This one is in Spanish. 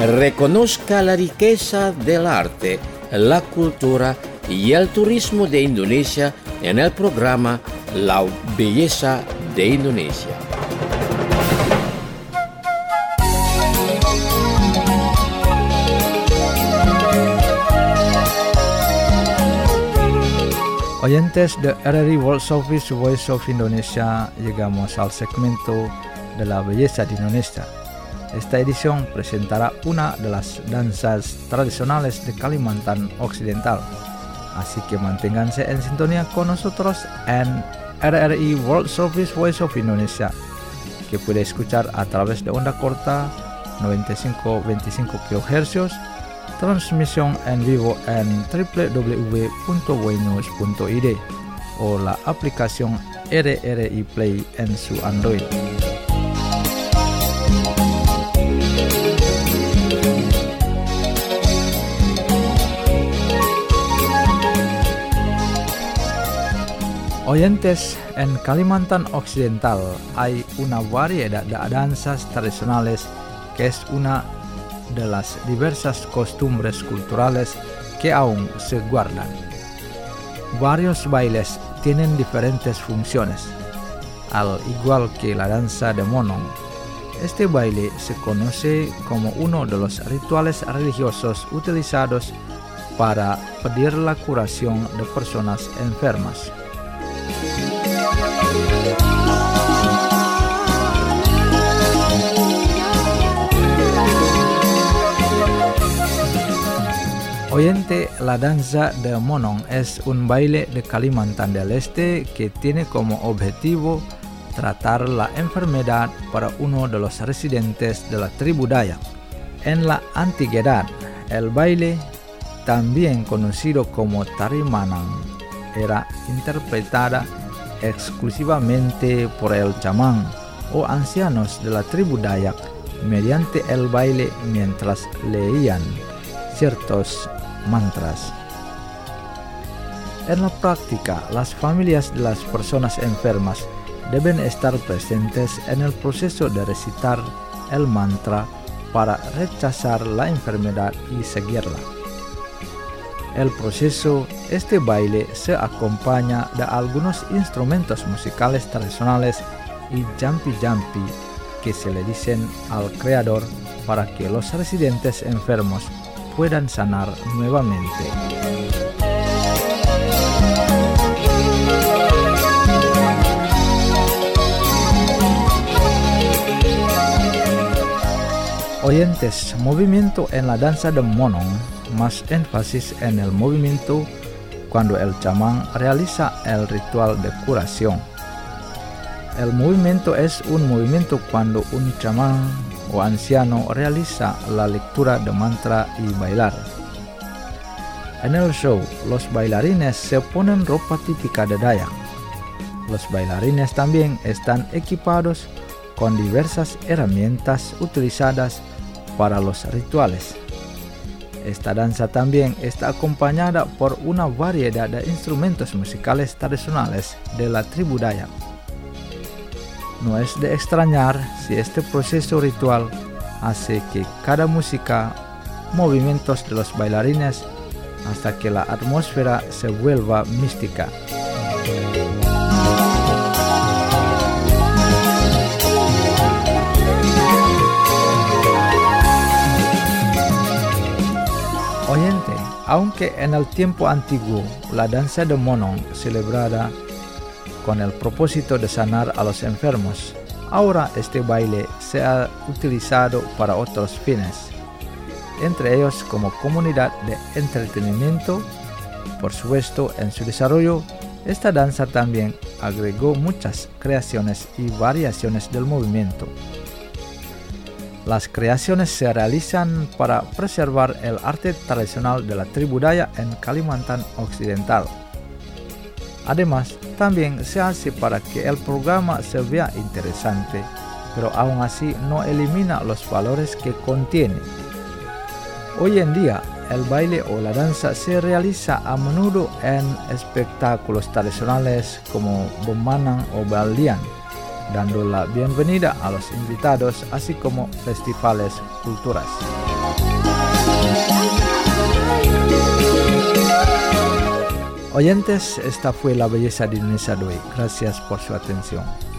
Reconozca la riqueza del arte, la cultura y el turismo de Indonesia en el programa La Belleza de Indonesia. Oyentes de RRI World Service Voice of Indonesia, llegamos al segmento de la belleza de Indonesia. Esta edición presentará una de las danzas tradicionales de Kalimantan Occidental. Así que manténganse en sintonía con nosotros en RRI World Service Voice of Indonesia, que puede escuchar a través de onda corta 95-25 kHz, transmisión en vivo en www.wnews.id o la aplicación RRI Play en su Android. Oyentes, en Kalimantan Occidental hay una variedad de danzas tradicionales que es una de las diversas costumbres culturales que aún se guardan. Varios bailes tienen diferentes funciones, al igual que la danza de Monong. Este baile se conoce como uno de los rituales religiosos utilizados para pedir la curación de personas enfermas. Oyente, la danza de Monong es un baile de Kalimantan del Este que tiene como objetivo tratar la enfermedad para uno de los residentes de la tribu Dayak. En la antigüedad, el baile, también conocido como Tari Manang, era interpretada exclusivamente por el chamán o ancianos de la tribu Dayak mediante el baile mientras leían ciertos mantras. En la práctica, las familias de las personas enfermas deben estar presentes en el proceso de recitar el mantra para rechazar la enfermedad y seguirla. El proceso, este baile se acompaña de algunos instrumentos musicales tradicionales y jampi-jampi que se le dicen al creador para que los residentes enfermos puedan sanar nuevamente. Oyentes, movimiento en la danza de Monong, más énfasis en el movimiento cuando el chamán realiza el ritual de curación. El movimiento es un movimiento cuando un chamán o anciano realiza la lectura de mantra y bailar. En el show, los bailarines se ponen ropa típica de Dayak. Los bailarines también están equipados con diversas herramientas utilizadas para los rituales. Esta danza también está acompañada por una variedad de instrumentos musicales tradicionales de la tribu Dayak. No es de extrañar si este proceso ritual hace que cada música, movimientos de los bailarines, hasta que la atmósfera se vuelva mística. Oyente, aunque en el tiempo antiguo la danza de Monong celebrada con el propósito de sanar a los enfermos, ahora este baile se ha utilizado para otros fines, entre ellos como comunidad de entretenimiento. Por supuesto, en su desarrollo, esta danza también agregó muchas creaciones y variaciones del movimiento. Las creaciones se realizan para preservar el arte tradicional de la tribu Dayak en Kalimantan Occidental. Además, también se hace para que el programa se vea interesante, pero aún así no elimina los valores que contiene. Hoy en día, el baile o la danza se realiza a menudo en espectáculos tradicionales como Bomanang o Baldian, dando la bienvenida a los invitados, así como festivales culturales. Oyentes, esta fue la belleza de Indonesia de hoy. Gracias por su atención.